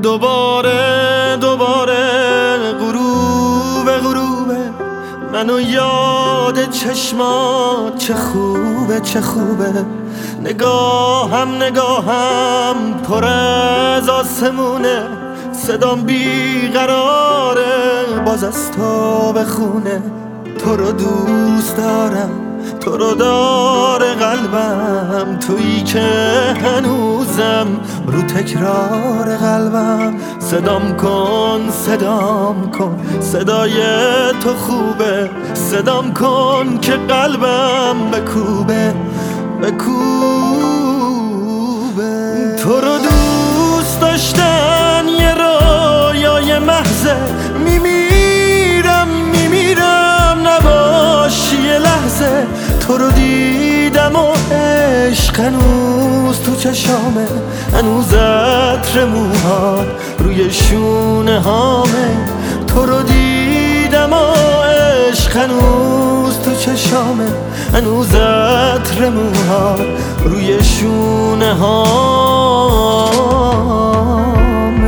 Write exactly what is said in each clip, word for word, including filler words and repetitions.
دوباره دوباره غروب غروبه منو یاد چشمات چه خوبه چه خوبه نگاهم نگاهم پر از آسمونه صدام بیقراره باز از تو بخونه تو رو دوست دارم تو رو داره قلبم تویی که هنوزم رو تکرار قلبم صدام کن صدام کن صدای تو خوبه صدام کن که قلبم بکوبه بکوبه تو رو دوست داشتن یه رویای محضه میمیرم میمیرم نباشی یه لحظه تو رو دیدم و عشق هنوز تو چشامه هنوز عطر موهات روی شونه هامه تو رو دیدم و عشق هنوز تو چشامه هنوز عطر موهات روی شونه هامه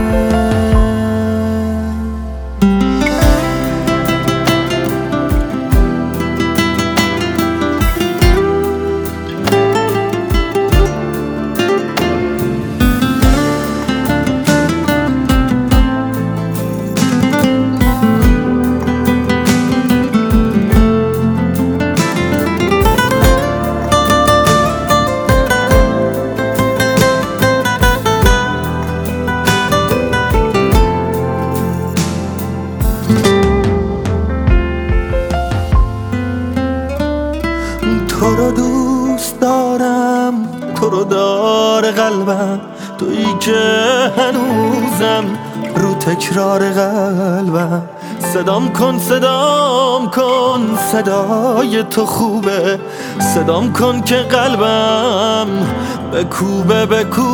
تو رو دوست دارم تو رو داره قلبم تویی که هنوزم رو تکرار قلبم صدام کن صدام کن صدای تو خوبه صدام کن که قلبم بکوبه بکوبه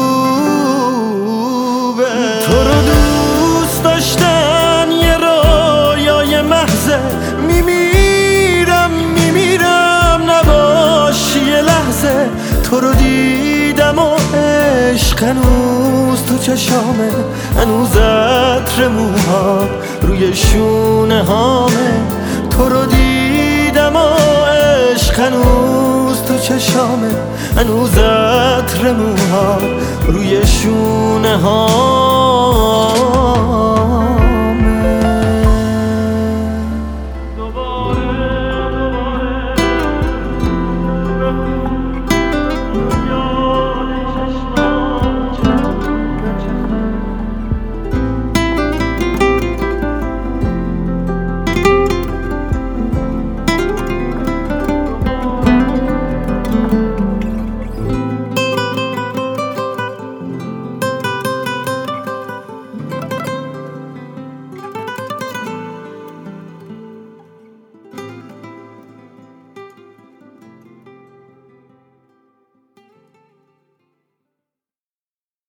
تو رو دوست داشتن یه رویای محضه میمیرم میمیرم نباشی یه لحظه تو رو دیدم و عشق هنوز تو چشامه هنوز عطر موهات روی شونه هامه تو رو دیدم و عشق هنوز تو چشامه هنوز عطر موهات روی شونه هامه